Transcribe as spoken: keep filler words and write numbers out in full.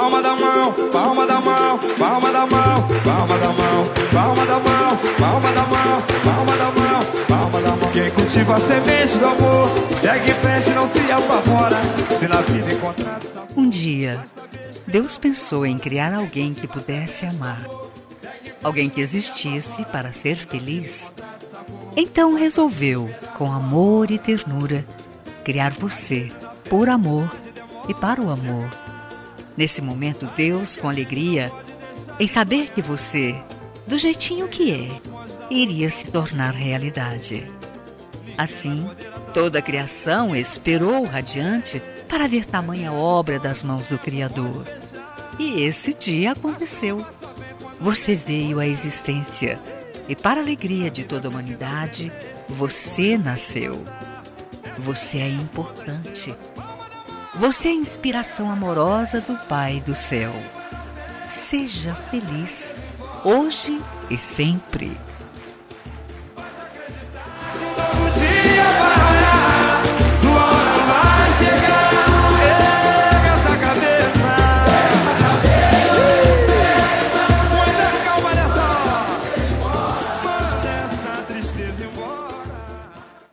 palma da mão, palma da mão, palma da mão, palma da mão, palma da mão, palma da mão, palma da mão, palma da mão. Quem cultiva a semente do amor, segue em frente, não se apavora. Se na vida encontrar... Um dia, Deus pensou em criar alguém que pudesse amar. Alguém que existisse para ser feliz. Então resolveu, com amor e ternura, criar você, por amor e para o amor. Nesse momento, Deus, com alegria, em saber que você, do jeitinho que é, iria se tornar realidade. Assim, toda a criação esperou radiante para ver tamanha obra das mãos do Criador. E esse dia aconteceu. Você veio à existência e, para a alegria de toda a humanidade, você nasceu. Você é importante. Você é a inspiração amorosa do Pai do céu. Seja feliz, hoje e sempre.